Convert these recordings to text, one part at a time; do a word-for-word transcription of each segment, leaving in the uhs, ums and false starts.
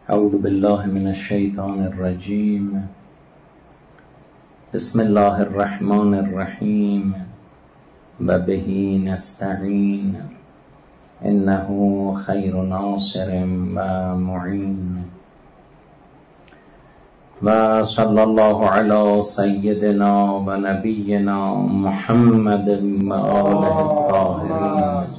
اعوذ بالله من الشیطان الرجیم. بسم الله الرحمن الرحیم و به نستعین انه خیر ناصر و معین. و صلی الله علی سیدنا و نبینا محمد و آله الطاهرین.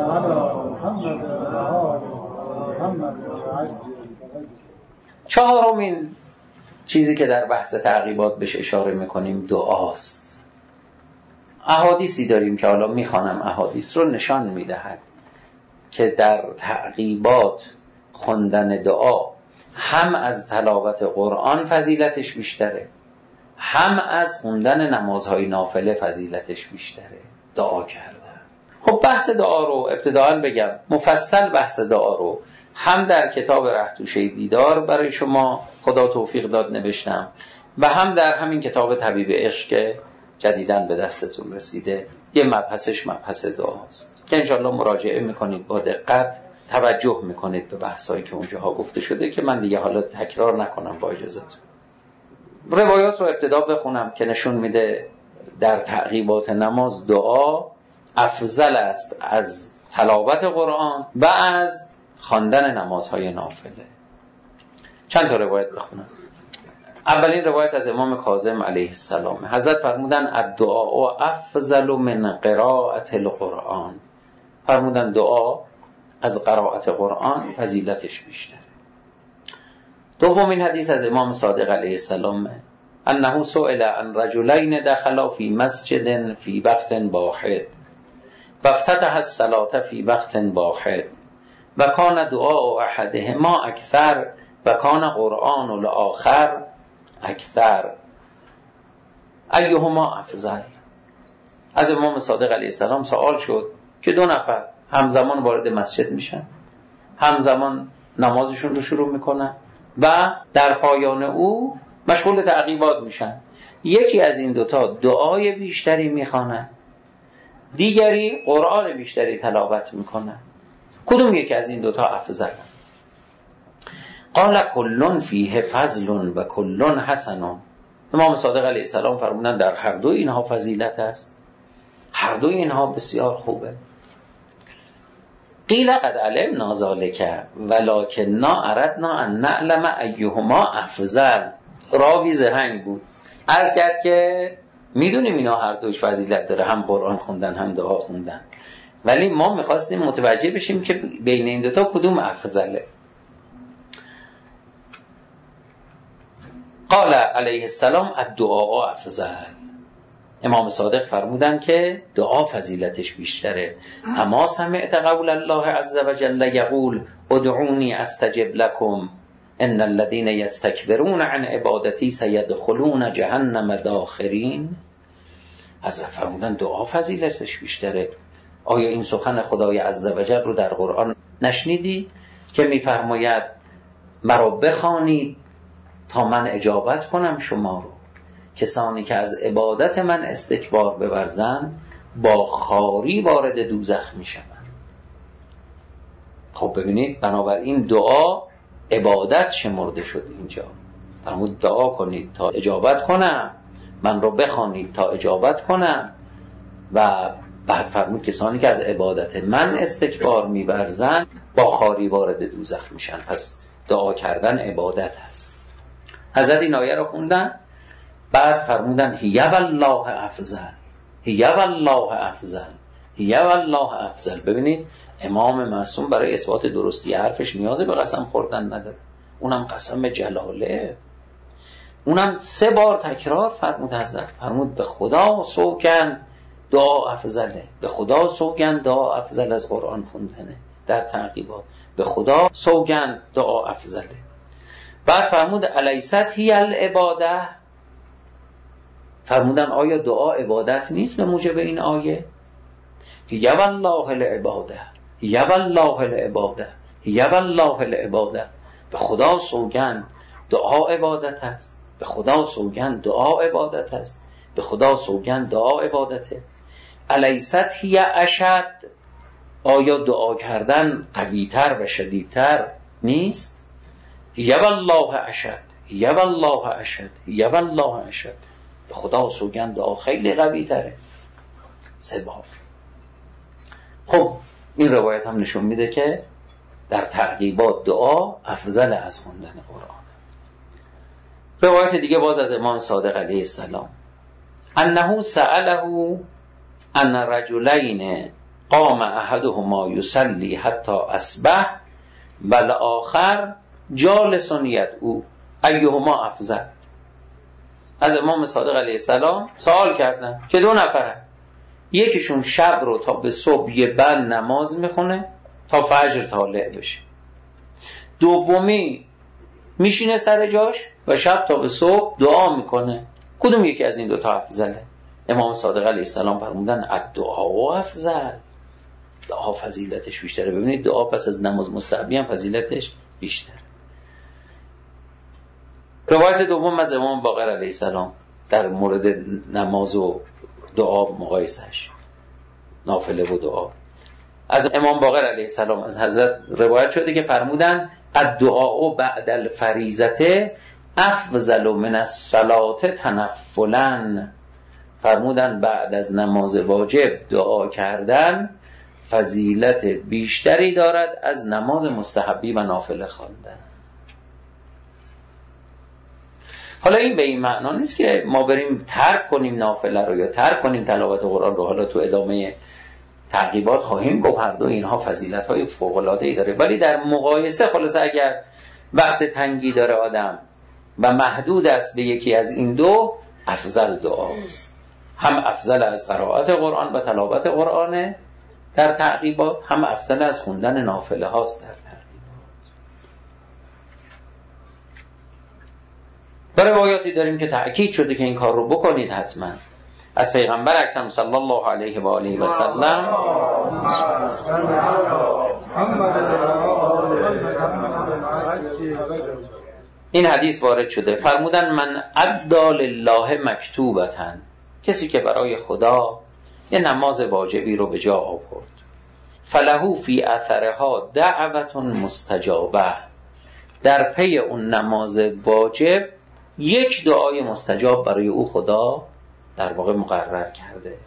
چهارمین چیزی که در بحث تعقیبات بهش اشاره میکنیم دعاست. احادیثی داریم که حالا میخوانم احادیث رو نشان میدهد که در تعقیبات خوندن دعا هم از تلاوت قرآن فضیلتش بیشتره، هم از خوندن نمازهای نافله فضیلتش بیشتره. دعا کردن. خب بحث دعا رو ابتداءً بگم، مفصل بحث دعا رو هم در کتاب رهتوشه دیدار برای شما خدا توفیق داد نوشتم و هم در همین کتاب طبیب عشق که جدیداً به دستتون رسیده. یه مبحثش مبحث دعاست که انشاءالله مراجعه میکنید، با دقت توجه میکنید به بحثایی که اونجاها گفته شده که من دیگه حالا تکرار نکنم با اجازهتون. روایات رو ابتدا بخونم که نشون میده در تعقیبات نماز دعا افضل است از تلاوت قرآن و از خواندن نمازهای نافله. چند تا روایت بخونم. اولین روایت از امام کاظم علیه السلام. حضرت فرمودن الدعاء افضل من قراءت القرآن. فرمودن دعا از قرائت قرآن فضیلتش بیشتره. دومین حدیث از امام صادق علیه السلام انه سئل عن رجلین دخلا فی مسجد فی وقت واحد و افتتح الصلاة فی وقت واحد و کان دعاء احدهما اکثر و کان قرآن الاخر اکثر ایهما افضل. از امام صادق علیه السلام سوال شد که دو نفر همزمان وارد مسجد میشن، همزمان نمازشون رو شروع میکنن و در پایان او مشغول تعقیبات میشن. یکی از این دوتا دعای بیشتری میخوانه، دیگری قرآن بیشتری تلاوت میکنه. کدوم یکی از این دوتا افضل؟ قال کلن فیه فضل و کلن حسن. امام صادق علیه السلام فرمودن در هر دو اینها فضیلت است، هر دو اینها بسیار خوبه. قیل قد علمنا ذلک ولکننا اردنا ان نعلم ایهما افضل. راوی زرنگ بود، عرض کرد که میدونیم اینا هر دوش فضیلت داره، هم قرآن خوندن هم دعا خوندن، ولی ما میخواستیم متوجه بشیم که بین این دوتا کدوم افضله. قال علیه السلام الدعاء افضل. امام صادق فرمودن که دعا فضیلتش بیشتره. اما سمعت قول الله عز وجل یقول ادعونی استجب لکم ان الذين يستكبرون عن عبادتی سيدخلون جهنم داخرین. حضرت فرمودن دعا فضیلتش بیشتره. آیا این سخن خدای عز وجل رو در قرآن نشنیدی که میفرماید مرا بخوانید تا من اجابت کنم شما رو؟ کسانی که از عبادت من استکبار بورزند با خواری وارد دوزخ میشوند. خب ببینید، بنابراین دعا عبادت شمرده شد اینجا. فرمود دعا کنید تا اجابت کنم، من رو بخوانید تا اجابت کنم، و بعد فرمود کسانی که از عبادت من استکبار می‌ورزند با خواری وارد دوزخ میشن. پس دعا کردن عبادت هست. حضرت این آیه رو خوندن، بعد فرمودن هی والله افضل، هی والله افضل، هی والله افضل. ببینید امام معصوم برای اثبات درستی حرفش نیازی به قسم خوردن نداره، اونم قسم جلاله، اونم سه بار تکرار فرمود. حضرت فرمود به خدا سوگند دعا افضله، به خدا سوگند دعا افضل از قرآن خوندنه در تعقیبات، به خدا سوگند دعا افضله. بعد فرمود الیست هی العباده. فرمودن آیا دعا عبادت نیست به موجب این آیه؟ هی والله العباده، هی والله العباده، هی والله العباده. به خدا سوگند دعا عبادت است، به خدا سوگند دعا عبادت است، به خدا سوگند دعا عبادته. الیست هی اشد. آیا دعا کردن قویتر و شدیدتر نیست؟ یا والله اشد، یا والله اشد، یا والله اشد. به خدا سوگند دعا خیلی قوی تره. سه بار. خب این روایت هم نشون میده که در تعقیبات دعا افضل از خوندن قرآن. روایت دیگه باز از امام صادق علیه السلام، انه سأله ان رجلین قام احدهما یصلی حتی اصبح والآخر جالس یدعو ایهما افضل. از امام صادق علیه السلام سوال کردن که دو نفره، یکیشون شب رو تا به صبح یه بند نماز میخونه تا فجر طالع بشه، دومی میشینه سر جاش و شب تا به صبح دعا میکنه، کدوم یکی از این دو تا افضله؟ امام صادق علیه السلام فرمودن الدعا افضل، دعا فضیلتش بیشتره. ببینید دعا پس از نماز مستحبی هم فضیلتش بیشتره. روایت دوم از امام باقر علیه السلام در مورد نماز و دعا مقایسش، نافله و دعا. از امام باقر علیه السلام از حضرت روایت شده که فرمودن الدعاء بعد الفریضه افضل من الصلاة تنفلا. فرمودن بعد از نماز واجب دعا کردن فضیلت بیشتری دارد از نماز مستحبی و نافله خواندن. حالا این به این معنا نیست که ما بریم ترک کنیم نافله رو یا ترک کنیم تلاوت قرآن رو. حالا تو ادامه تعقیبات خواهیم گفت هر دو اینها فضیلت‌های فوق‌العاده‌ای داره، ولی در مقایسه خلاص اگر وقت تنگی داره آدم و محدود است به یکی از این دو، افضل دعاست. هم افضل از قرائت قرآن و تلاوت قرآن در تعقیبات، هم افضل از خوندن نافله هاست در تعقیبات. و روایاتی داریم که تأکید شده که این کار رو بکنید حتما. از پیغمبر اکرم صلی الله علیه و آله و سلم این حدیث وارد شده، فرمودن من ادعا لله مکتوبتن، کسی که برای خدا یه نماز واجبی رو به جا آورد، فلهو فی اثرها دعوت مستجابه، در پی اون نماز واجب یک دعای مستجاب برای او خدا در واقع مقرر کرده.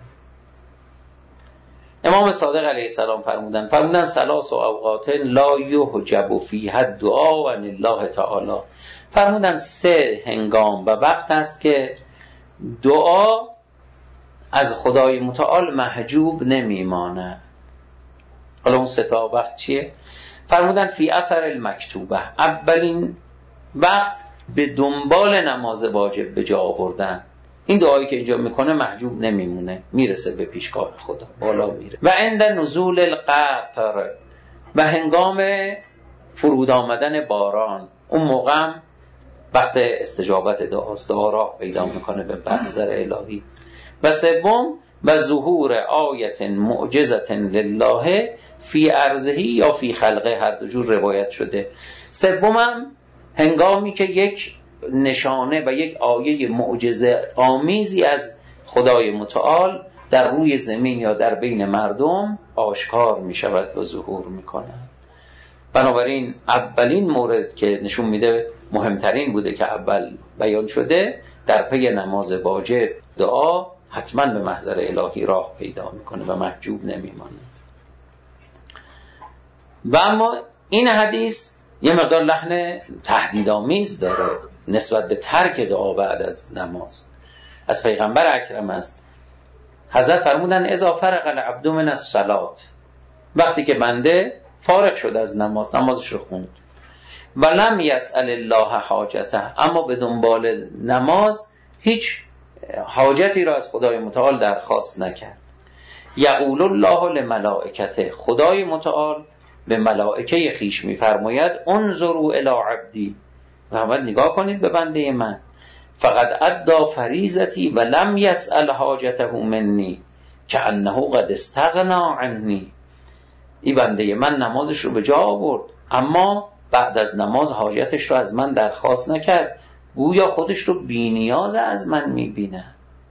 امام صادق علیه السلام فرمودن فرمودن ثلاث اوقات لا یحجب فیها الدعاء عن الله تعالی. فرمودن سه هنگام و وقت است که دعا از خدای متعال محجوب نمیمانه. حالا اون سه تا وقت چیه؟ فرمودن فی اثر المکتوبه، اولین وقت به دنبال نماز واجب به جا آوردن. این دعایی که اینجا میکنه محجوب نمیمونه، میرسه به پیشگاه خدا، بالا میره. و عند نزول القطر، و هنگام فرود آمدن باران، اون موقع وقت استجابت دعاست، دعا راه پیدا میکنه به منظر الهی. و سوم و ظهور آیت معجزت لله فی ارضه یا فی خلقه، هر دو جور روایت شده. سومم هنگامی که یک نشانه و یک آیه معجزه آمیزی از خدای متعال در روی زمین یا در بین مردم آشکار می شود و ظهور می کند. بنابراین اولین مورد که نشون میده مهمترین بوده که اول بیان شده، در پی نماز واجب دعا حتما به محضر الهی راه پیدا میکنه و محجوب نمیمانه. و اما این حدیث یه مقدار لحن تهدیدآمیز داره نسبت به ترک دعا بعد از نماز. از پیغمبر اکرم است، حضرت فرمودن اذا فرغ العبد من الصلاة، وقتی که بنده فارغ شد از نماز، نمازش رو خوند، ولم یسأل الله حاجته، اما به دنبال نماز هیچ حاجتی را از خدای متعال درخواست نکرد، یقول الله لملائکته، خدای متعال به ملائکه خیش میفرماید انظروا الی عبدی، محمد نگاه کنید به بنده من، فقد ادى فریضتی و لم یسأل حاجته منی کأنه قد استغنا عنی. این بنده من نمازش رو به جا آورد اما بعد از نماز حاجتش رو از من درخواست نکرد، گویا خودش رو بی‌نیاز از من میبینه.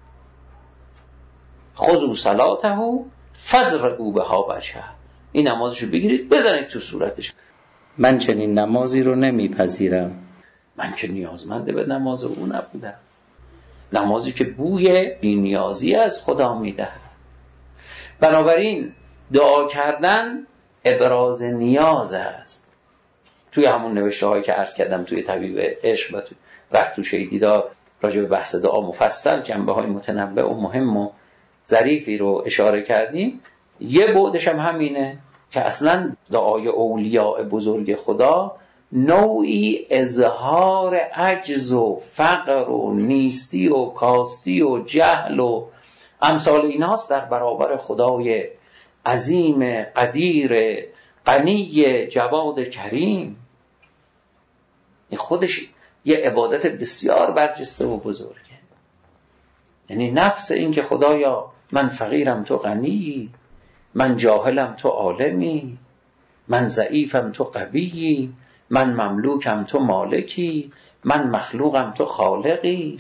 خذوا صلاته فاضربوا بها وجهه، این نمازش رو بگیرید بزنید تو صورتش. من چنین نمازی رو نمیپذیرم. من که نیازمند به نماز او نبودم. نمازی که بوی بی‌نیازی از خدا میدهد. بنابراین دعا کردن ابراز نیاز است. توی همون نوشته هایی که عرض کردم توی طبیب عشق و توی رخت و شیدیدار راجع به بحث دعا مفصل جنبه های متنوع و مهم و ظریفی رو اشاره کردیم. یه بعدش هم همینه که اصلا دعای اولیاء بزرگ خدا نوعی اظهار عجز و فقر و نیستی و کاستی و جهل و امثال ایناست در برابر خدای عظیم قدیر غنی جواد کریم. این خودش یه عبادت بسیار برجسته و بزرگه. یعنی نفس این که خدایا من فقیرم تو غنی، من جاهلم تو عالمی، من ضعیفم تو قوی، من مملوکم تو مالکی، من مخلوقم تو خالقی.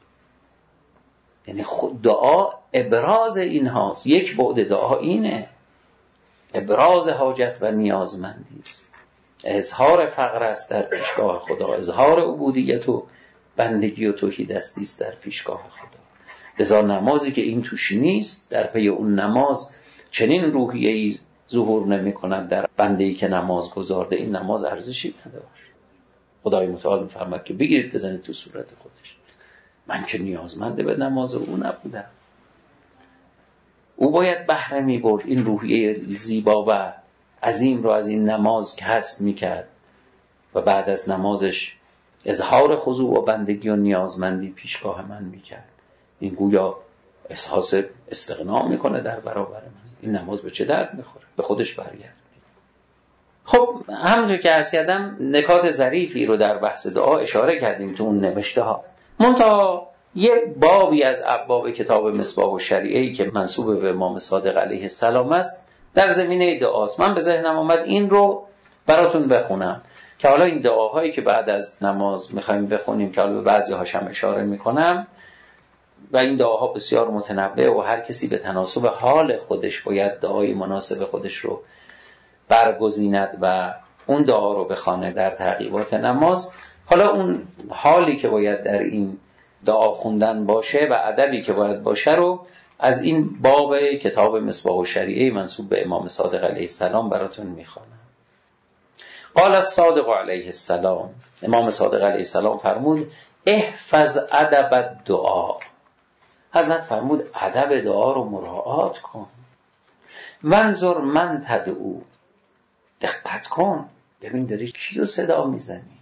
یعنی خود دعا ابراز این هاست. یک بعد دعا اینه، ابراز حاجت و نیازمندی است، اظهار فقر است در پیشگاه خدا، اظهار عبودیت و بندگی و توحید است است در پیشگاه خدا. لذا نمازی که این توش نیست، در پی اون نماز چنین روحیه‌ای ظهور نمی کند در بنده‌ای که نماز گزارده، این نماز ارزشی نداره. خدای متعال می‌فرماید که بگیرید بزنید تو صورت خودش. من که نیازمند به نماز او نبودم. او باید بهره می‌برد این روحیه زیبا و عظیم رو از این نماز کسب می‌کرد و بعد از نمازش اظهار خضوع و بندگی و نیازمندی پیشگاه من می‌کرد. این گویا احساس استغنا می‌کنه در برابر من. این نماز به چه درد می‌خوره؟ به خودش برگرد. خب همونطور که عرض کردم نکات ظریفی رو در بحث دعا اشاره کردیم تو اون نوشته ها. منتها یک بابی از ابواب کتاب مصباح الشریعه‌ای که منسوب به امام صادق علیه السلام است در زمینه دعاست. من به ذهنم آمد این رو براتون بخونم که حالا این دعاهایی که بعد از نماز می‌خوایم بخونیم که حالا به بعضی‌هاش هم اشاره می‌کنم و این دعاها بسیار متنوع و هر کسی به تناسب حال خودش باید دعای مناسب خودش رو برگزیند و اون دعا رو بخونه در تعقیبات نماز. حالا اون حالی که باید در این دعا خوندن باشه و ادبی که باید باشه رو از این باب کتاب مصباح الشریعه منسوب به امام صادق علیه السلام براتون میخوانم. قال الصادق علیه السلام، امام صادق علیه السلام فرمود احفظ ادب الدعا. حضرت فرمود ادب دعا رو مراعات کن. منظر من تدعو، دقت کن ببین داری کی رو صدا میزنی،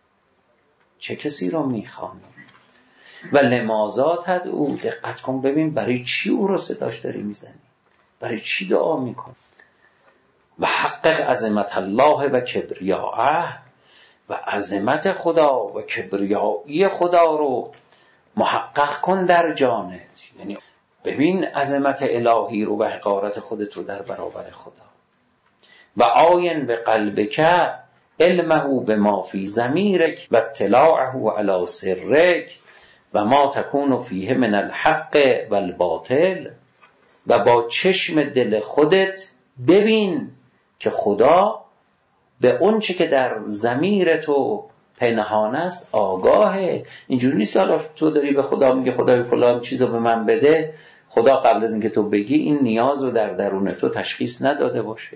چه کسی رو میخوانی. و لماذا تدعو، دقت کن ببین برای چی او رو صداش داری میزنی، برای چی دعا میکنی. و حقق عظمت الله و کبریاءه، و عظمت خدا و کبریایی خدا رو محقق کن در جانت. یعنی ببین عظمت الهی رو و حقارت خودت رو در برابر خدا. و آین به قلبک علمه به ما فی ضمیرک و اطلاعه علی سرک و ما تکون فیه من الحق و الباطل. و با چشم دل خودت ببین که خدا به اون چه که در ضمیر تو پنهان است آگاهه. اینجوری نیست حالا تو داری به خدا میگه خدای فلان چیزو به من بده، خدا قبل از اینکه تو بگی این نیاز رو در درون تو تشخیص نداده باشه.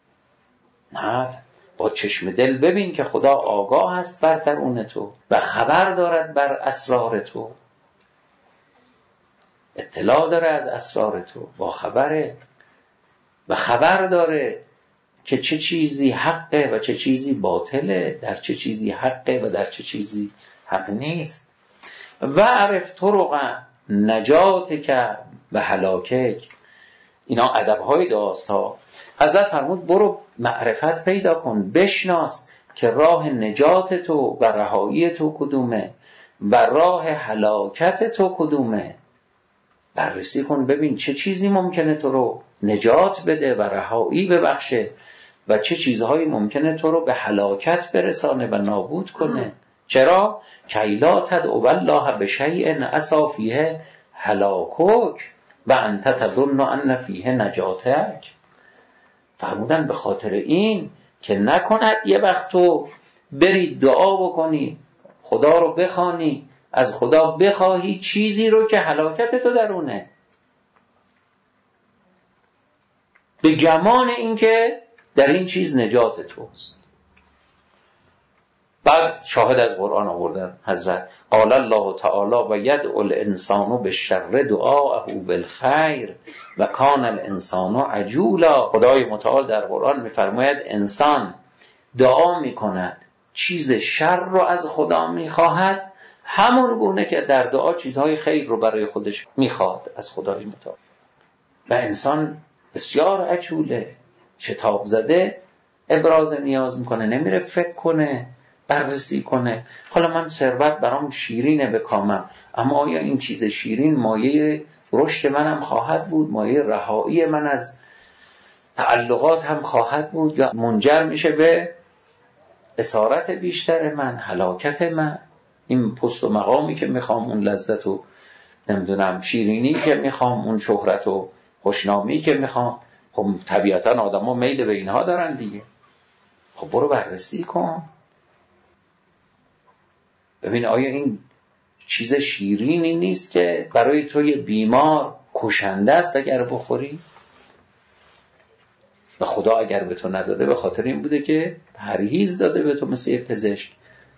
نه، با چشم دل ببین که خدا آگاه است بر درون تو و خبر دارد بر اسرار تو، اطلاع داره از اسرار تو، با خبره و خبر داره که چه چیزی حقه و چه چیزی باطله، در چه چیزی حقه و در چه چیزی حق نیست. و عرف طرق نجاتک و هلاکک. اینا ادب‌های دعاست ها. حضرت فرمود برو معرفت پیدا کن، بشناس که راه نجات تو و رهایی تو کدومه و راه هلاکت تو کدومه. بررسی کن ببین چه چیزی ممکنه تو رو نجات بده و رهایی ببخشه و چه چیزهایی ممکنه تو رو به هلاکت برسانه و نابود کنه. چرا؟ کیلا تدعو الله بشیء عصا فیه هلاکک و انت تظن ان فیه نجاتک. فرمودن به خاطر این که نکند یه وقت تو بری دعا بکنی، خدا رو بخوانی، از خدا بخواهی چیزی رو که هلاکت تو درونه، به گمان این که در این چیز نجات توست. بعد شاهد از قرآن آوردن حضرت قال الله تعالی و یدعو الانسان بالشر دعاءه بالخیر و کان الانسان عجولا. خدای متعال در قرآن میفرماید انسان دعا میکند، چیز شر رو از خدا میخواهد، همون گونه که در دعا چیزهای خیر رو برای خودش میخواد از خدای متعال. و انسان بسیار عجوله، شتاب زده، ابراز نیاز میکنه، نمیره فکر کنه، بررسی کنه. حالا من ثروت برام شیرینه بکامم، اما آیا این چیز شیرین مایه رشد منم خواهد بود، مایه رهایی من از تعلقات هم خواهد بود، یا منجر میشه به اسارت بیشتر من، هلاکت من؟ این پست و مقامی که میخوام، اون لذت و نمیدونم شیرینی که میخوام، اون شهرت و خوشنامی که میخوام، خب طبیعتا آدم ها میل به اینها دارن دیگه. خب برو بررسی کن، ببین آیا این چیز شیرینی نیست که برای توی بیمار کشنده است اگر بخوری؟ و خدا اگر به تو نداده به خاطر این بوده که پرهیز داده به تو مثل یه پزشک،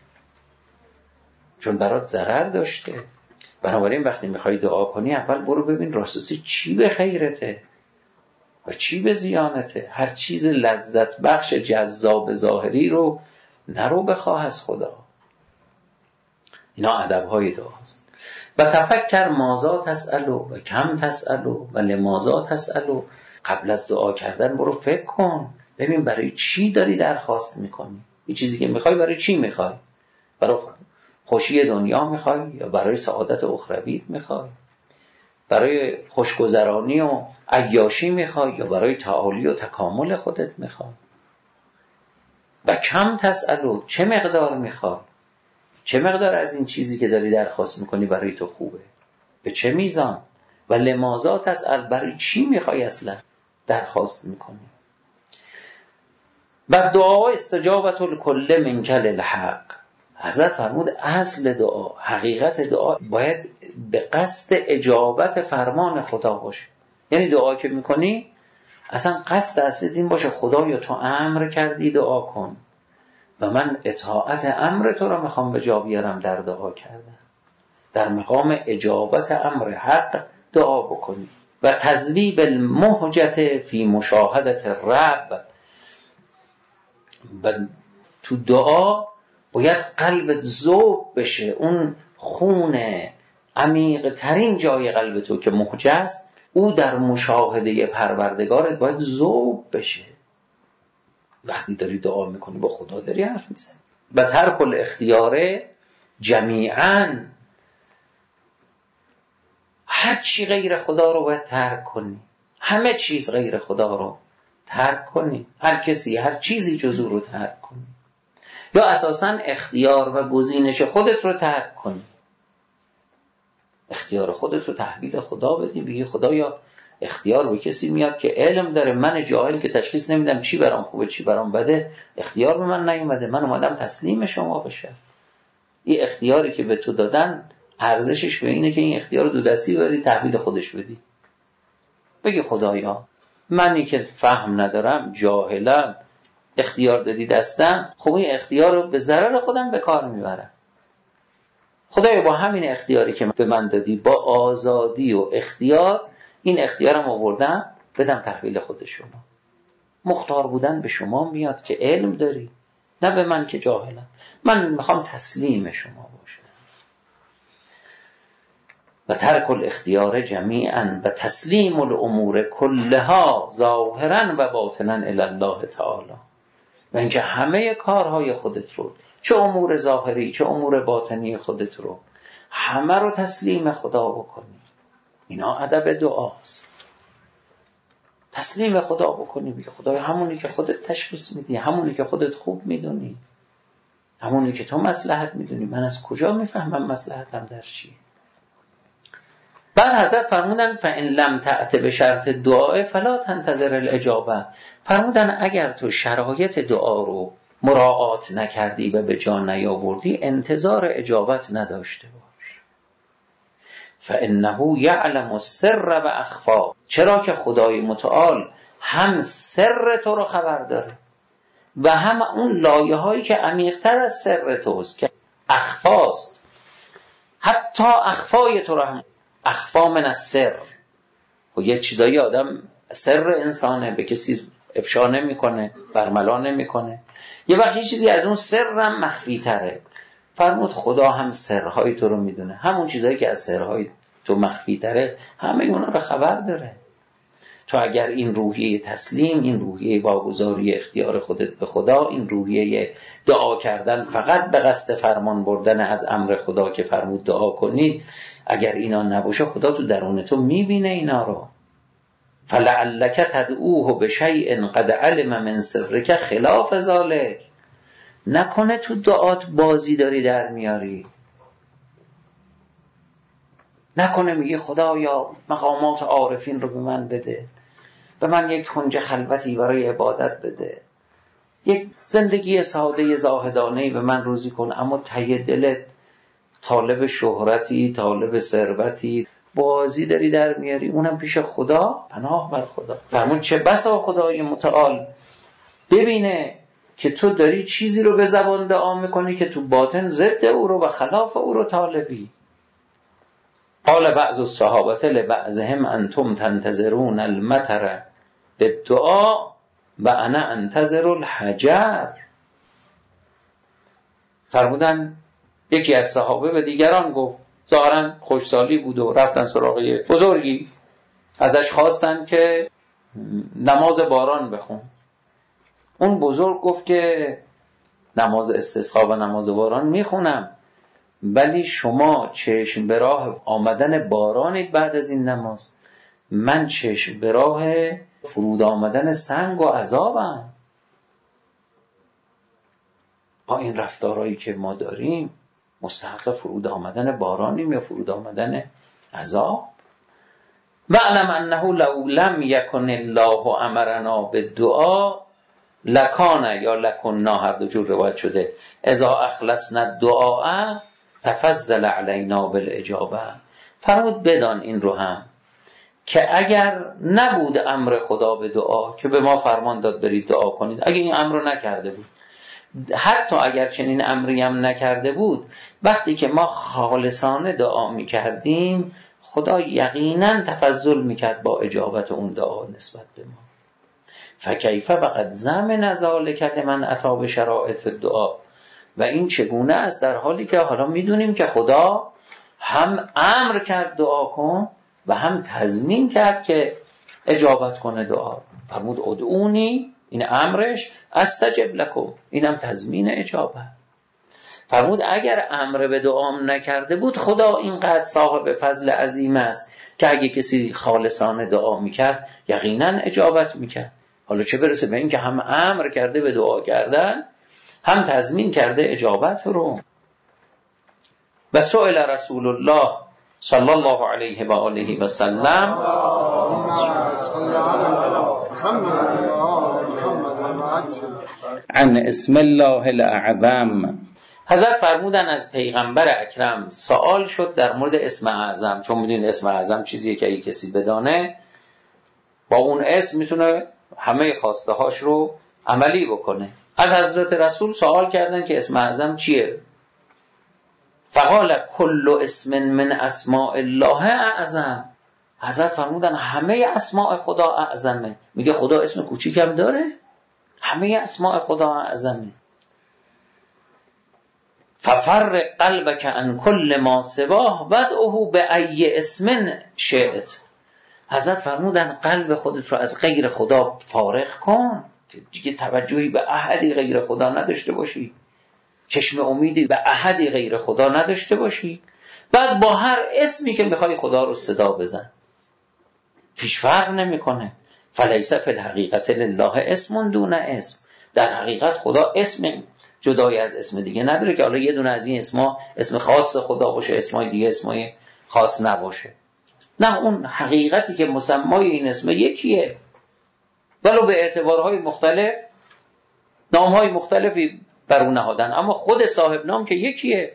چون برات ضرر داشته. بنابراین وقتی میخوای دعا کنی اول برو ببین راستی چی به خیرته و چی به زیانته. هر چیز لذت بخش جذاب ظاهری رو نرو بخواه از خدا. اینا ادب‌های دعاست. و تفکر مازا تسألو و کم تسألو و لمازا تسألو. قبل از دعا کردن برو فکر کن، ببین برای چی داری درخواست میکنی. این چیزی که میخوای برای چی میخوای؟ برای خوشی دنیا میخوای یا برای سعادت اخرویت میخوای؟ برای خوشگذرانی و عیاشی میخوای یا برای تعالی و تکامل خودت میخوای؟ و کم تسألو، چه مقدار میخوای؟ چه مقدار از این چیزی که داری درخواست میکنی برای تو خوبه؟ به چه میزان؟ و لمازا تسأل، برای چی میخوای اصلا درخواست میکنی؟ و دعا استجابت الکل من کل الحق. حضرت فرمود اصل دعا، حقیقت دعا باید به قصد اجابت فرمان خدا باشه. یعنی دعا که میکنی اصلا قصد اصلی این باشه خدایا تو امر کردی دعا کن و من اطاعت امر تو رو میخوام به جا بیارم در دعا کردن. در مقام اجابت امر حق دعا بکنی. و تذلیب المهجت فی مشاهدت رب. و تو دعا باید قلبت ذوب بشه، اون خون عمیق ترین جای قلب تو که مهجه است، او در مشاهده پروردگارت باید ذوب بشه. وقتی داری دعا میکنی با خدا داری حرف میزنی. و ترک الاختیار جمیعاً، هر چی غیر خدا رو باید ترک کنی، همه چیز غیر خدا رو ترک کنی، هر کسی هر چیزی جز او رو ترک کنی، یا اساساً اختیار و گزینش خودت رو ترک کنی. اختیار خودت رو تحویل خدا بدی، بگی خدایا اختیار به کسی میاد که علم داره، من جاهل که تشخیص نمیدم چی برام خوبه چی برام بده، اختیار به من نیومده، من اومدم تسلیم شما بشم. این اختیاری که به تو دادن ارزشش به اینه که این اختیار رو دو دستی بری تحویل خودش بدی. بگی خدایا منی که فهم ندارم، جاهلم، اختیار دادی دستم، خب این اختیار رو به ضرر خودم به کار میبرم. خدایا با همین اختیاری که به من دادی، با آزادی و اختیار، این اختیارم آوردم بدم تحویل خود شما. مختار بودن به شما میاد که علم داری، نه به من که جاهلم. من میخوام تسلیم شما باشم. و ترک الاختیار جمیعاً و تسلیم الامور کلها ظاهراً و باطناً الی الله تعالی. و اینکه همه کارهای خودت رو، چه امور ظاهری چه امور باطنی خودت رو، همه رو تسلیم خدا بکنی. اینا ادب دعاست. تسلیم خدا بکنی، بگی خدای همونی که خودت تشخیص میدی، همونی که خودت خوب میدونی، همونی که تو مصلحت میدونی، من از کجا میفهمم مصلحتم در چیه؟ بعد حضرت فرمودن فإن لم تأت بشرط دعاء فلا تنتظر الاجابه. فرمودن اگر تو شرایط دعا رو مراعات نکردی و به جا نیاوردی انتظار اجابت نداشته باش. فانه یعلم السر و اخفا، چرا که خدای متعال هم سر تو رو خبر داره و هم اون لایه هایی که عمیق‌تر از سر توست که اخفاست. حتی اخفای تو رو هم، اخفا من السر، و یه چیزایی آدم سر انسانه به کسی افشا نمیکنه، برملا نمیکنه، یه وقتی چیزی از اون سرم مخفی تره. فرمود خدا هم سرهای تو رو میدونه، همون چیزایی که از سرهای تو مخفی تره همه اونا رو خبر داره. تو اگر این روحیه تسلیم، این روحیه واگذاری اختیار خودت به خدا، این روحیه دعا کردن فقط به قصد فرمان بردن از امر خدا که فرمود دعا کنید، اگر اینا نباشه خدا تو درون تو میبینه اینا رو. فلعلک تدعوه بشیء قد علم من سرک خلاف ذلک، نکنه تو دعات بازی داری در میاری، نکنه میگی خدایا مقامات عارفین رو به من بده، به من یک کنج خلوتی برای عبادت بده، یک زندگی ساده زاهدانه‌ای به من روزی کن، اما ته دلت طالب شهرتی، طالب ثروتی، بازی داری در میاری، اونم پیش خدا. پناه بر خدا. فرمود چه بسا خدای متعال ببینه که تو داری چیزی رو به زبان دعا میکنی که تو باطن ضد او رو و خلاف او رو طالبی. قال بعض الصحابه لبعضهم انتم تنتظرون المطر بالدعاء و انا انتظر الحجر. فرمودن یکی از صحابه به دیگران گفت، ظاهرا خوشسالی بود و رفتن سراغ بزرگی، ازش خواستن که نماز باران بخون. اون بزرگ گفت که نماز استسقا و نماز باران میخونم، ولی شما چشم به راه آمدن بارانید بعد از این نماز، من چشم به راه فرود آمدن سنگ و عذابم. با این رفتارهایی که ما داریم مستحق فرود آمدن بارانیم یا فرود آمدن عذاب. وَاعْلَمْ أَنَّهُ لَوْ لَمْ يَكُنِ اللَّهُ أَمَرَنَا بِالدُّعَاء لَكَانَ یا لَكُنَّا، هر دو جور روایت شده، اذا اخلصنا الدعاء تفضل علینا بالاجابه. فرمود بدان این رو هم که اگر نبود امر خدا به دعا که به ما فرمان داد برید دعا کنید، اگر این امر رو نکرده بود، حتی اگر چنین امری هم نکرده بود، وقتی که ما خالصانه دعا میکردیم خدا یقینا تفضل میکرد با اجابت اون دعا نسبت به ما. فکیف وقد ضمن ذلک لمن اتی بشرائط الدعاء، و این چگونه است در حالی که حالا میدونیم که خدا هم امر کرد دعا کن و هم تضمین کرد که اجابت کنه دعا. فرمود ادعونی، این امرش، استجب لکم، اینم تضمین اجابت. فرمود اگر امر به دعام نکرده بود خدا اینقدر صاحب فضل عظیم است که اگه کسی خالصانه دعا میکرد یقینا اجابت میکرد. حالا چه برسه به این که هم امر کرده به دعا کردن هم تضمین کرده اجابت رو. و سئل رسول الله صلی الله علیه و آله و سلم عن اسم الله الاعظم. حضرت فرمودن از پیغمبر اکرم سوال شد در مورد اسم اعظم، چون میدونید اسم اعظم چیزیه که اگه کسی بدانه با اون اسم میتونه همه خواسته هاش رو عملی بکنه. از حضرت رسول سوال کردن که اسم اعظم چیه؟ فقال کل اسم من اسماء الله اعظم. حضرت فرمودن همه اسماء خدا اعظمه. میگه خدا اسم کوچیک هم داره؟ همه اسماء خدا اعظمه. ففرق قلبك عن كل ما سواه وادعه بأي اسم شئت. حضرت فرمودن قلب خودت رو از غیر خدا فارغ کن که دیگه توجهی به احدی غیر خدا نداشته باشی، چشم امیدی به احدی غیر خدا نداشته باشی. بعد با هر اسمی که میخوای خدا رو صدا بزن، پیش فرق نمیکنه. فلیس فی الحقیقت لله اسم دون اسم. در حقیقت خدا اسم جدای از اسم دیگه نداره که حالا یه دونه از این اسما اسم خاص خدا باشه، اسمای دیگه اسمای خاص نباشه. نه، اون حقیقتی که مسمای این اسم یکیه. ولو به اعتبارهای مختلف نامهای مختلفی بر اون نهادن، اما خود صاحب نام که یکیه.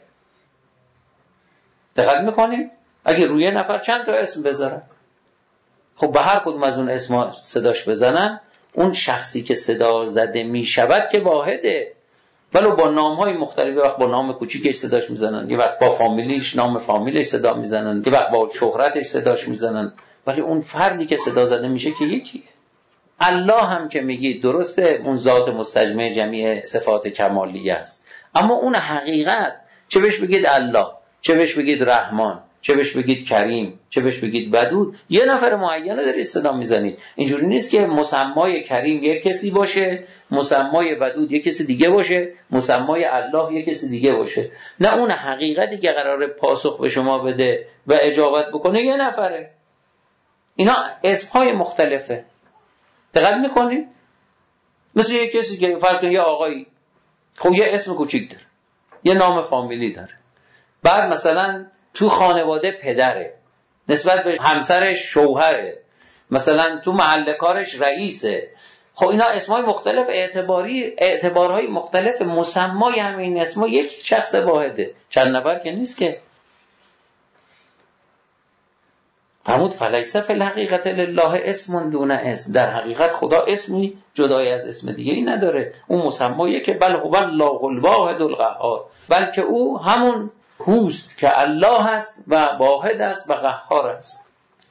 دقت میکنید؟ اگه روی نفر چند تا اسم بذارن، خب به هر کدوم از اون اسما صداش بزنن، اون شخصی که صدا زده میشود که واحده، ولو با نامهای مختلف. یه وقت با نام کوچیکش صداش میزنن، یه وقت با فامیلیش، نام فامیلش صدا میزنن، یه وقت با شهرتش صداش میزنن، ولی اون فردی که صدا زده میشه که یکیه. الله هم که میگید درسته اون ذات مستجمع جمیع صفات کمالیه است، اما اون حقیقت، چه بهش بگید الله، چه بهش بگید رحمان، چه بهش بگید کریم، چه بهش بگید ودود، یه نفر معینه دارید صدا میزنید. اینجوری نیست که مسمای کریم یک کسی باشه، مسمای ودود یک کسی دیگه باشه، مسمای الله یک کسی دیگه باشه. نه، اون حقیقتی که قراره پاسخ به شما بده و اجابت بکنه یه نفره. اینا اسمهای مختلفه. دقت میکنید؟ مثل یک کسی که فرض کنید یه آقایی، خب یه اسم کوچیک داره، یه نام فامیلی داره، بعد مثلا تو خانواده پدره، نسبت به همسرش شوهره، مثلا تو محل کارش رئیسه. خب اینا اسمای مختلف، اعتباری اعتبارهای مختلف، مسمای همین اسما یک شخص واحده، چند نفر که نیست که. فرمود فلیس فی الحقیقت لله اسم دون اسم، در حقیقت خدا اسمی جدای از اسم دیگه ای نداره، اون مسمایه که بل هو الله الواحد القهار، بلکه او همون هوست که الله هست و واحد است و قهار است.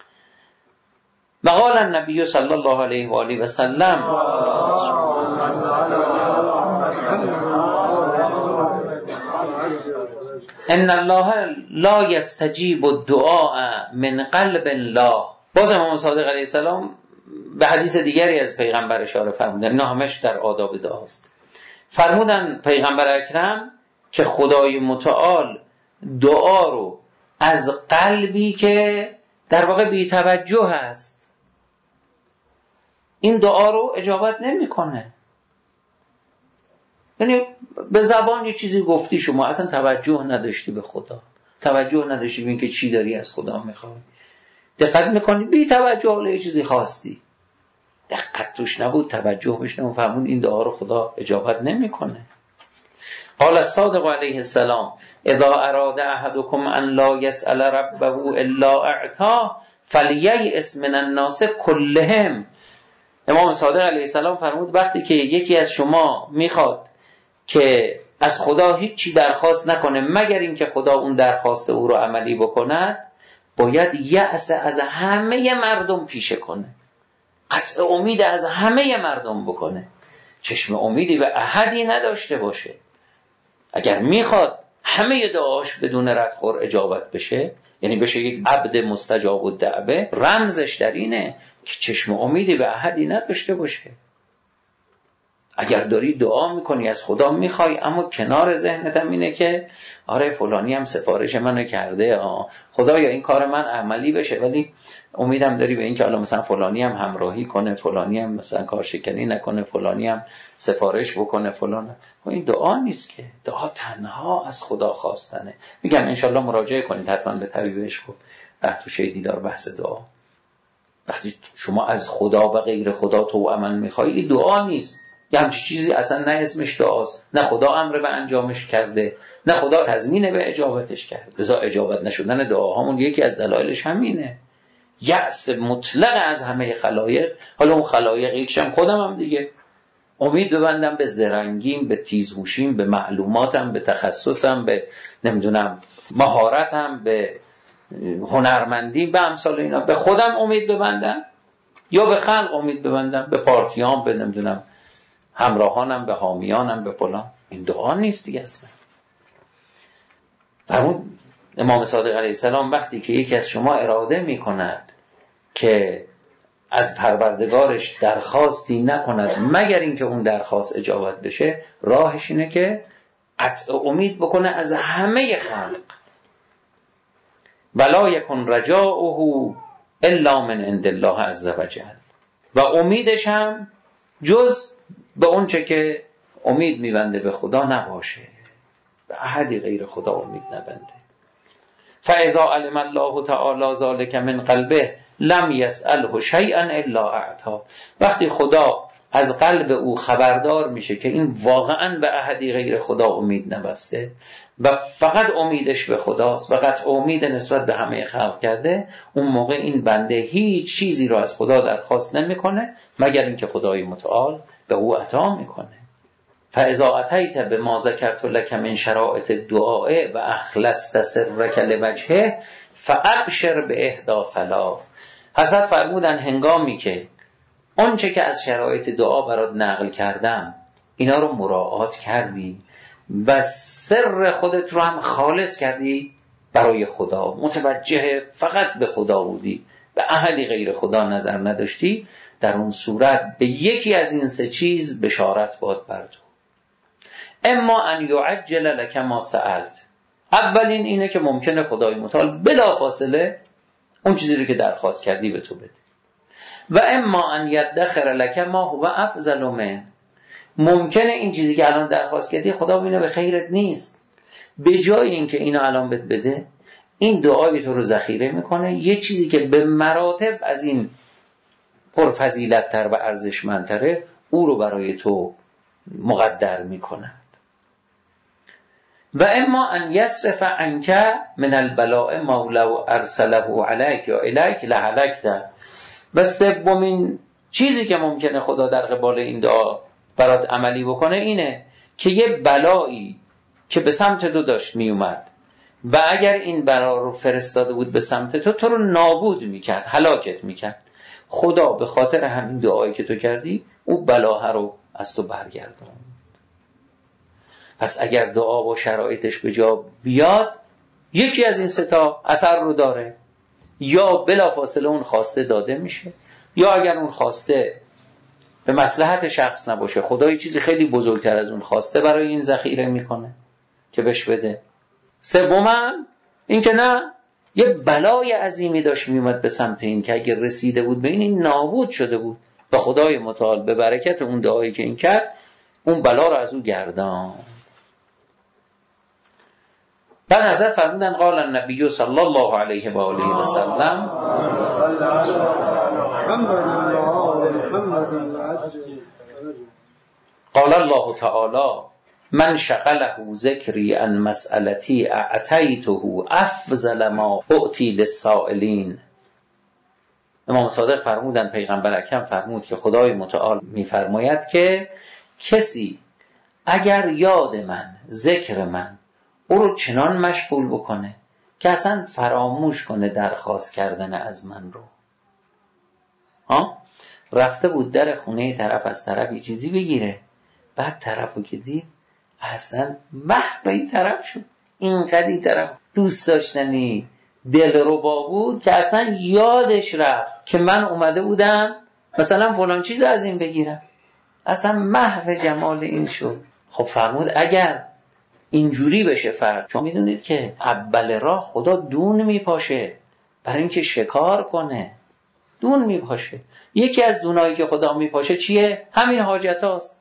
و قال النبی صلی الله علیه و آله و سلم ان الله لا یستجیب الدعاء من قلب الله. باز امام صادق علیه السلام به حدیث دیگری از پیغمبر اشاره فرمودن، اینا همش در آداب دعاست. فرمودن پیغمبر اکرم که خدای متعال دعا رو از قلبی که در واقع بی توجه است، این دعا رو اجابت نمی کنه. یعنی به زبان یه چیزی گفتی، شما اصلا توجه نداشتی به خدا، توجه نداشتی به این که چی داری از خدا میخوای، دقت میکنی بی توجه حالا یه چیزی خواستی، دقت توش نبود، توجه بهش نبود، فهمون این دعا رو خدا اجابت نمیکنه. قال الصادق علیه السلام اذا اراد احدكم ان لا يسأل ربه الا اعطاه فلییأس من الناس كلهم. امام صادق علیه السلام فرمود وقتی که یکی از شما میخواد که از خدا هیچی درخواست نکنه مگر اینکه خدا اون درخواست او رو عملی بکند، باید یأس از همه مردم پیشه کنه، قطع امید از همه مردم بکنه، چشم امیدی به احدی نداشته باشه. اگر میخواد همه دعاش بدون ردخور اجابت بشه، یعنی بشه یک عبد مستجاب الدعوه، رمزش در اینه که چشم امیدی به احدی نداشته باشه. اگر داری دعا میکنی از خدا میخوای، اما کنار ذهنت هم اینه که آره فلانی هم سفارش منو کرده، آه خدایا این کار من عملی بشه، ولی امیدم داری به این که حالا مثلا فلانی هم همراهی کنه، فلانی هم مثلا کارشکنی نکنه، فلانی هم سفارش بکنه، فلان. این دعا نیست که، دعا تنها از خدا خواستنه. میگم انشالله مراجعه کنید حتما به طبیب عشق و رهت و شیدیدار بحث دعا. وقتی شما از خدا و غیر خدا تو عمل میخوایی، این دعا نیست. یه همچی چیزی اصلا نه اسمش دعاست، نه خدا امر به انجامش کرده، نه خدا تضمین به اجابتش کرده. لذا اجابت نشدن دعاهامون یکی از دلایلش همینه، یأس مطلق از همه خلایق. حالا اون خلایق یکشم خودم هم دیگه، امید ببندم به زرنگیم، به تیزهوشیم، به معلوماتم، به تخصصم، به نمیدونم مهارتم، به هنرمندیم، به امثال اینا. به خودم امید ببندم یا به خلق امید ببندم، به پارتیام، به نمیدونم همراهانم، به حامیانم، به فلان. این دعا نیست دیگه اصلا. فرمود امام صادق علیه السلام وقتی که یکی از شما اراده میکند که از پروردگارش درخواستی نکند مگر اینکه اون درخواست اجابت بشه، راهش اینه که قطع امید بکنه از همه خلق. ولا یکن رجاؤه الا من عند الله عز وجل، و امیدش هم جز به اون چه که امید میبنده به خدا نباشه، به احدی غیر خدا امید نبنده. فاذا علم الله تعالی ذلك من قلبه لم یسأله شیئا الا اعطا. وقتی خدا از قلب او خبردار میشه که این واقعا به احدی غیر خدا امید نبسته و فقط امیدش به خداست، فقط امید نسبت به همه خلق کرده، اون موقع این بنده هیچ چیزی رو از خدا درخواست نمیکنه مگر اینکه خدای متعال به او عطا میکنه. فاذا اتیت بما ذکرت لك من شرائط الدعاء و اخلصت سرک لوجهه فابشر باهدی ثلاث. حضرت فرمودن هنگامی که آنچه که از شرایط دعا برات نقل کردم اینا رو مراعات کردی و سر خودت رو هم خالص کردی برای خدا، متوجه فقط به خدا بودی، به احدی غیر خدا نظر نداشتی، در اون صورت به یکی از این سه چیز بشارت باد بر تو. اما ان یعجل لک ما سألت، اولین اینه که ممکنه خدای متعال بلا فاصله اون چیزی رو که درخواست کردی به تو بده. و اما ان یدخر لک ما هو افضل من، ممکنه این چیزی که الان درخواست کردی خدا ببینه به خیرت نیست، به جای اینکه اینو الان بهت بده این دعای تو رو ذخیره میکنه، یه چیزی که به مراتب از این پرفضیلت تر و ارزشمندتره او رو برای تو مقدر میکنه. و اما ان یصرف عنک من البلاء ما لو ارسله علیک یا الیک لهلکت. و سومین چیزی که ممکنه خدا در قبال این دعا برات عملی بکنه اینه که یه بلایی که به سمت تو داشت میومد و اگر این بلا رو فرستاده بود به سمت تو تو رو نابود میکرد، هلاکت میکرد، خدا به خاطر همین دعایی که تو کردی او بلاها رو از تو برگردون. پس اگر دعا و شرایطش به جا بیاد یکی از این سه تا اثر رو داره، یا بلافاصله اون خواسته داده میشه، یا اگر اون خواسته به مصلحت شخص نباشه خدا یه چیزی خیلی بزرگتر از اون خواسته برای این ذخیره میکنه که بهش بده. سومم این که نه، یه بلای عظیمی داشت میومد به سمت این که اگر رسیده بود به این این نابود شده بود و خدای متعال به برکت اون دعایی که این کرد اون بلا رو از او گردان. بعد حضرت فرمودن قال النبی صلی الله علیه و آله و سلم قال الله تعالی من شغله ذکری عن مسئلتی اعطیته افضل ما اعطی للسائلین. امام صادق فرمودن پیغمبر اکرم فرمود که خدای متعال میفرماید که کسی اگر یاد من، ذکر من او رو چنان مشغول بکنه که اصلا فراموش کنه درخواست کردن از من رو. ها؟ رفته بود در خونه طرف از طرف یه چیزی بگیره، بعد طرفو که دید اصلا محو این طرف شد، اینقدر این طرف دوست داشتنی دلربا بود که اصلا یادش رفت که من اومده بودم مثلا فلان چیز از این بگیرم، اصلا محو جمال این شد. خب فرمود اگر اینجوری بشه فرد، چون میدونید که اول راه خدا دون میپاشه برای اینکه شکار کنه، دون میپاشه. یکی از دونایی که خدا میپاشه چیه؟ همین حاجت هاست،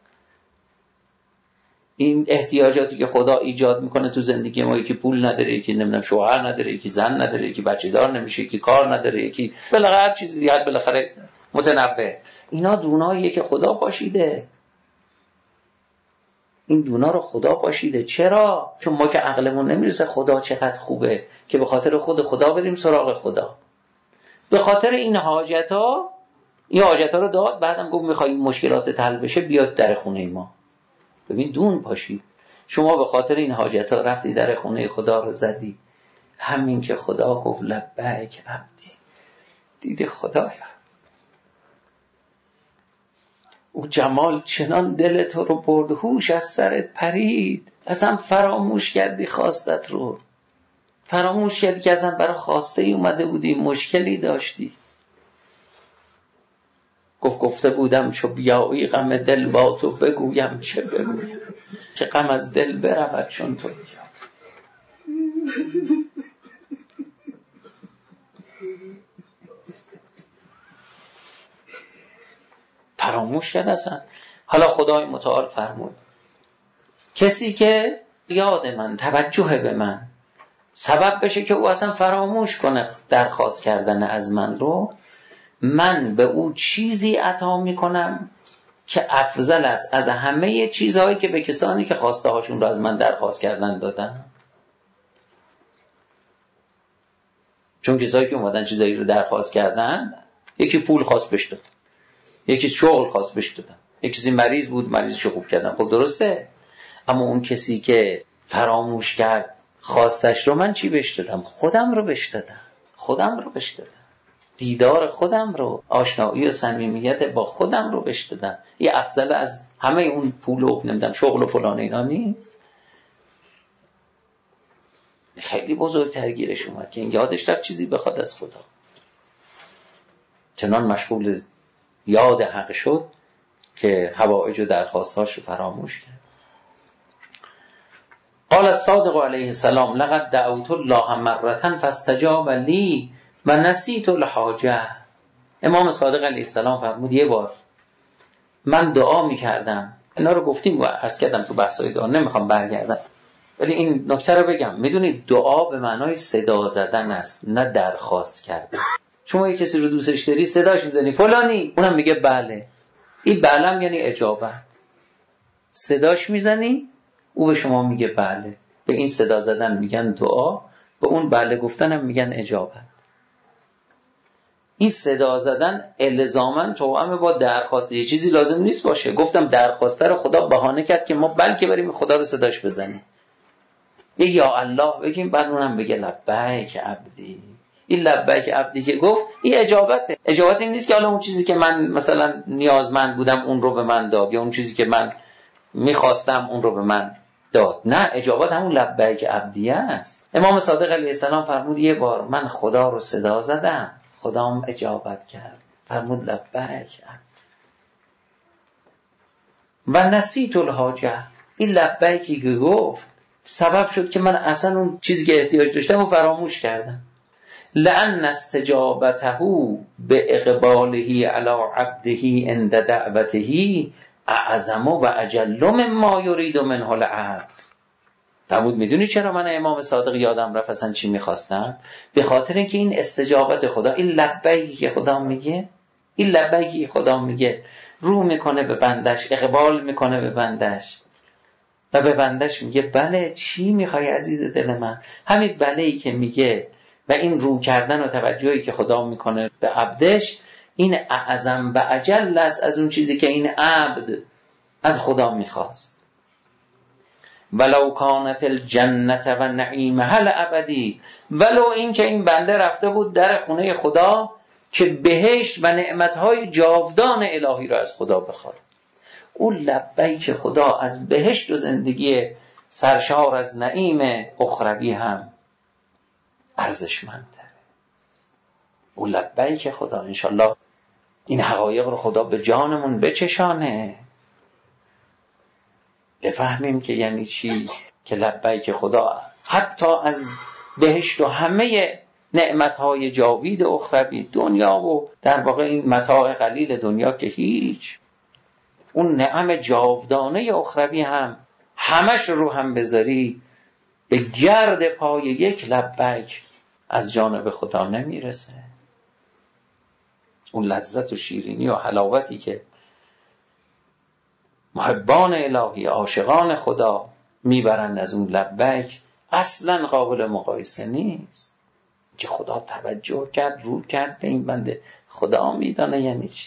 این احتیاجاتی که خدا ایجاد میکنه تو زندگی ما، یکی پول نداره، یکی نمیدونم شوهر نداره، یکی زن نداره، یکی بچه دار نمیشه، یکی کار نداره، یکی بالاخره هر چیزی دیگه بالاخره متنوع. اینا دوناییه که خدا پاشیده، این دونا رو خدا پاشیده. چرا؟ چون ما که عقلمون نمیرسه خدا چقدر خوبه که به خاطر خود خدا بریم سراغ خدا. به خاطر این حاجت ها، این حاجت ها رو داد، بعدم گفت میخوایی مشکلات حل بشه بیاد در خونه ما. ببین دون پاشید، شما به خاطر این حاجت ها رفتی در خونه خدا رو زدی، همین که خدا گفت لبیک عبدی، دیده خدایا او جمال چنان دل تو رو برد، هوش از سرت پرید، اصلا فراموش کردی خواستت رو، فراموش کردی که اصلا برای خواسته ای اومده بودی، مشکلی داشتی. گفت گفته بودم چو بیایی غم دل با تو بگویم چه بگویم، که غم از دل برود چون تو بیایی. فراموش کرد اصلا. حالا خدای متعال فرمود کسی که یاد من، توجه به من سبب بشه که او اصلا فراموش کنه درخواست کردن از من رو، من به او چیزی عطا میکنم که افضل است از همه چیزهایی که به کسانی که خواسته هاشون رو از من درخواست کردن دادم. چون کسایی که اومدن چیزایی رو درخواست کردن، یکی پول خواست بهش دادن، یکی شغل خواست بهش دادن، یکی کسی مریض بود مریضشو خوب کردن. خب درسته، اما اون کسی که فراموش کرد خواستش رو، من چی بهش دادم؟ خودم رو بهش دادم. خودم رو بهش دادم. دیدار خودم رو، آشنایی و صمیمیت با خودم رو بهش دادم. یه افضل از همه اون پول و نمیدونم شغل و فلان اینا نیست. خیلی بزرگتر گیرش اومد که این یادش رفت چیزی بخواد از خدا. چنان مشغول یاد حق شد که حوائج و درخواستاش رو فراموش کرد. قال الصادق علیه السلام لقد دعوت الله مرة فاستجاب لی و نسیت الحاجه. امام صادق علیه السلام فرمود یه بار من دعا میکردم. اینا رو گفتیم و عرض کردم تو بحثای دعا، نمیخوام برگردم، ولی این نکته رو بگم. میدونید دعا به معنای صدا زدن است، نه درخواست کردن. شما یک کسی رو دوستش داری، صداش میزنی فلانی، اونم میگه بله. این بله یعنی اجابت. صداش میزنی، او به شما میگه بله. به این صدا زدن میگن دعا، به اون بله گفتن هم میگن اجابت. این صدا زدن الزاماً توأم با درخواست یه چیزی لازم نیست باشه. گفتم درخواسته رو خدا بهانه کرد که ما بلکه بریم خدا رو صداش بزنیم. یه یا الله بگیم، بعد اونم بگه لبیک عبدی. این لبیک عبدی که گفت این اجابته. اجابت این نیست که حالا اون چیزی که من مثلا نیازمند بودم اون رو به من داد، یا اون چیزی که من میخواستم اون رو به من داد. نه، اجابت همون لبیک عبدیه است. امام صادق علیه السلام فرمود یه بار من خدا رو صدا زدم، خدام اجابت کرد. فرمود لبیک و نسیت الحاجه. این لبیکی که گفت سبب شد که من اصلا اون چیزی که احتیاج داشتم رو فراموش کردم. لأن استجابته به اقباله علی عبده عند دعوته اعظم و اجل مما یرید منه العبد. فرمود میدونی چرا من امام صادق یادم رفت اصلا چی میخواستم؟ به خاطر اینکه این استجابت خدا، این لبیکی که خدا میگه، این لبیکی که خدا میگه رو میکنه به بندش، اقبال میکنه به بندش و به بندش میگه بله چی میخوای عزیز دل من. همین بله‌ای که میگه و این رو کردن و توجهی که خدا میکنه به عبدش، این اعظم و اجل است از اون چیزی که این عبد از خدا میخواست. ولو کانت الجنت و نعیمها الابدی، ولو این که این بنده رفته بود در خونه خدا که بهشت و نعمتهای جاودان الهی را از خدا بخواد. اون لبیک خدا از بهشت و زندگی سرشار از نعیم اخروی هم ارزشمندتره. اون لبیک خدا، انشالله این حقایق رو خدا به جانمون بچشانه، بفهمیم که یعنی چی که لبیک خدا حتی از بهشت و همه نعمتهای جاوید اخروی، دنیا و در واقع این متاع قلیل دنیا که هیچ، اون نعم جاودانه اخروی هم همش رو هم بذاری به گرد پای یک لبیک از جانب خدا نمیرسه. اون لذت و شیرینی و حلاوتی که محبان الهی، عاشقان خدا میبرند از اون لبیک اصلا قابل مقایسه نیست. که خدا توجه کرد، رو کرد به این بنده، خدا میدانه یعنی چی.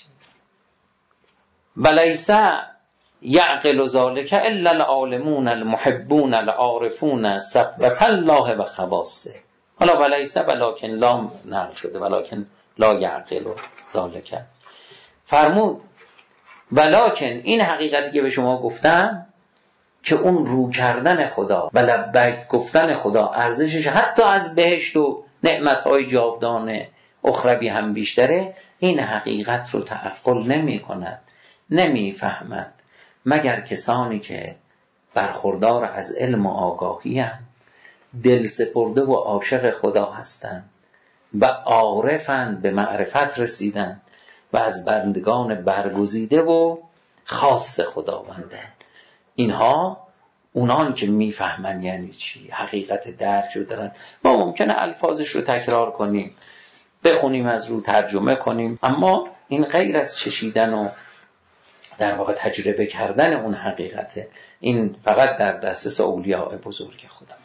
ولیس یعقل ذلک الا العالمون المحبون العارفون صفوة الله و خواصه. حالا ولیس ولکن لام نقل شده، ولکن لا یعقل ذلک. فرمود ولکن این حقیقتی که به شما گفتم که اون رو کردن خدا و لبیک گفتن خدا ارزشش حتی از بهشت و نعمتهای جاودان اخروی هم بیشتره، این حقیقت رو تعقل نمی کند، نمی فهمد مگر کسانی که برخوردار از علم و آگاهی هم، دل سپرده و عاشق خدا هستند و عارفند، به معرفت رسیدند و از بندگان برگزیده و خاص خداوندند. اینها اونان که میفهمن یعنی چی، حقیقت درک رو دارن. ما ممکنه الفاظش رو تکرار کنیم بخونیم از رو، ترجمه کنیم، اما این غیر از چشیدن و در واقع تجربه کردن اون حقیقته. این فقط در دسترس اولیاء بزرگ خدا.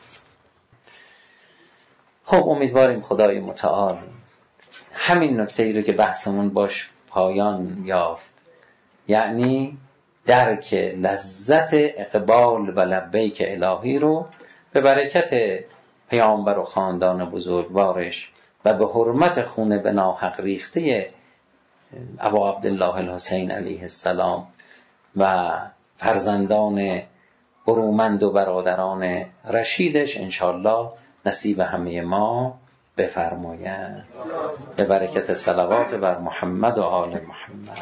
خب امیدواریم خدای متعال همین نکته‌ای رو که بحثمون باش پایان یافت، یعنی درک لذت اقبال و لبیک الهی رو به برکت پیامبر و خاندان بزرگوارش و به حرمت خون به ناحق ریخته ابا عبدالله الحسین علیه السلام و فرزندان برومند و برادران رشیدش انشاءالله نصیب همه ما بفرماید. به برکت صلوات بر محمد و آل محمد.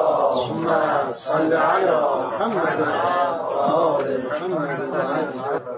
اللهم صل علی محمد و آل محمد.